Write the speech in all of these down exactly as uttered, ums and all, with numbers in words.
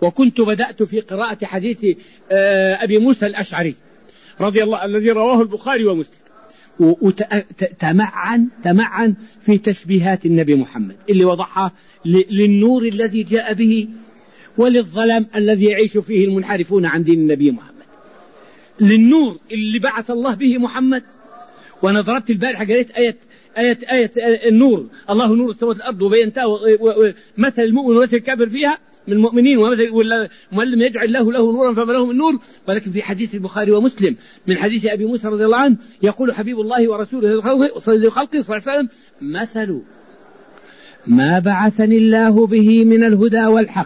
وكنت بدأت في قراءة حديث أبي موسى الأشعري رضي الله الذي رواه البخاري ومسلم، وتمعن تمعن في تشبيهات النبي محمد اللي وضعها للنور الذي جاء به وللظلام الذي يعيش فيه المنحرفون عن دين النبي محمد. للنور اللي بعث الله به محمد. وانا ضربت البارحة قريت آية آية آية النور، الله نور السماوات والأرض وبينتها مثل المؤمن ومثل الكافر فيها من المؤمنين ومن لم يجعل له له نورا فما له من نور. ولكن في حديث البخاري ومسلم من حديث أبي موسى رضي الله عنه يقول حبيب الله ورسوله صلى الله عليه وسلم: مثل ما بعثني الله به من الهدى والحق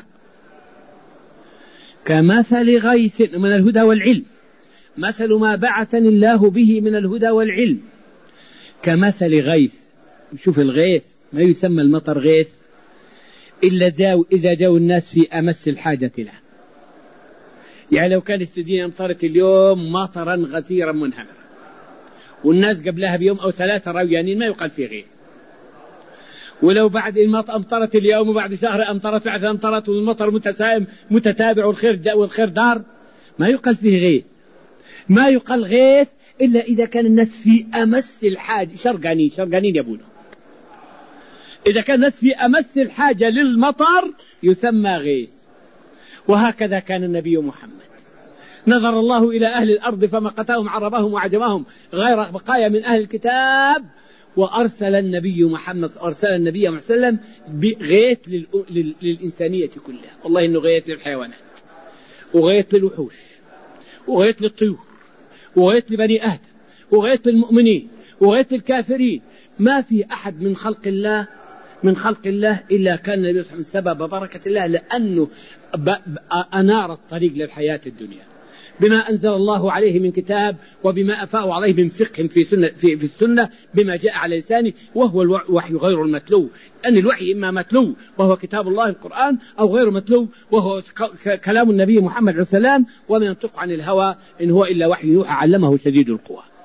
كمثل غيث، من الهدى والعلم، مثل ما بعثني الله به من الهدى والعلم كمثل غيث. شوف الغيث ما يسمى المطر غيث إلا جاو إذا جاءوا الناس في أمس الحاجة له. يعني لو كانت الدنيا أمطرت اليوم مطرا غزيرا منهمرا والناس قبلها بيوم أو ثلاثة رويانين ما يقال فيه غيث، ولو بعد المطر أمطرت اليوم وبعد شهر أمطرت بعد أمطرت والمطر متسائم متتابع والخير جاء والخير دار ما يقال فيه غيث. ما يقال غيث إلا إذا كان الناس في أمس الحاجة، شرقانين شرقانين يبونه. إذا كان الناس في أمس الحاجة للمطر يسمى غيث. وهكذا كان النبي محمد، نظر الله إلى أهل الأرض فمقتهم عربهم وعجمهم غير بقايا من أهل الكتاب، وأرسل النبي محمد أرسل النبي محمد صلى الله عليه وسلم بغيث للإنسانية كلها. والله إنه غيث للحيوانات وغيث للوحوش وغيث للطيور وغيث لبني آدم وغيث للمؤمنين وغيث للكافرين. ما في أحد من خلق الله من خلق الله إلا كان النبي صلى الله عليه وسلم سبب بركة الله، لأنه أنار الطريق للحياة الدنيا بما أنزل الله عليه من كتاب وبما أفاء عليه من فقه في, سنة في, في السنة بما جاء على لسانه، وهو الوحي غير المتلو. أن الوحي إما متلو وهو كتاب الله القرآن، أو غير متلو وهو كلام النبي محمد عليه السلام، وما ينطق عن الهوى إن هو إلا وحي يوحى علمه شديد القوى.